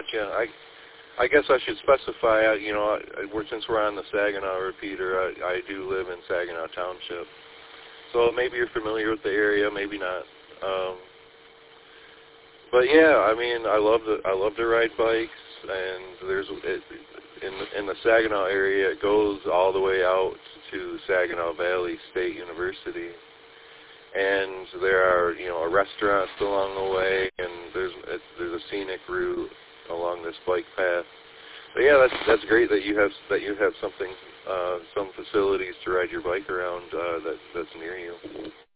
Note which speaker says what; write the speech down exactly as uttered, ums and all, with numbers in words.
Speaker 1: Yeah, I I guess I should specify, uh, you know, I, we're, since we're on the Saginaw repeater, I, I do live in Saginaw Township. So maybe you're familiar with the area, maybe not. Um, but yeah, I mean, I love to I love to ride bikes, and there's it, in the, in the Saginaw area, it goes all the way out to Saginaw Valley State University, and there are you know restaurants along the way, and there's it, there's a scenic route along this bike path. But yeah, that's that's great that you have that you have something uh, some facilities to ride your bike around uh, that that's near you.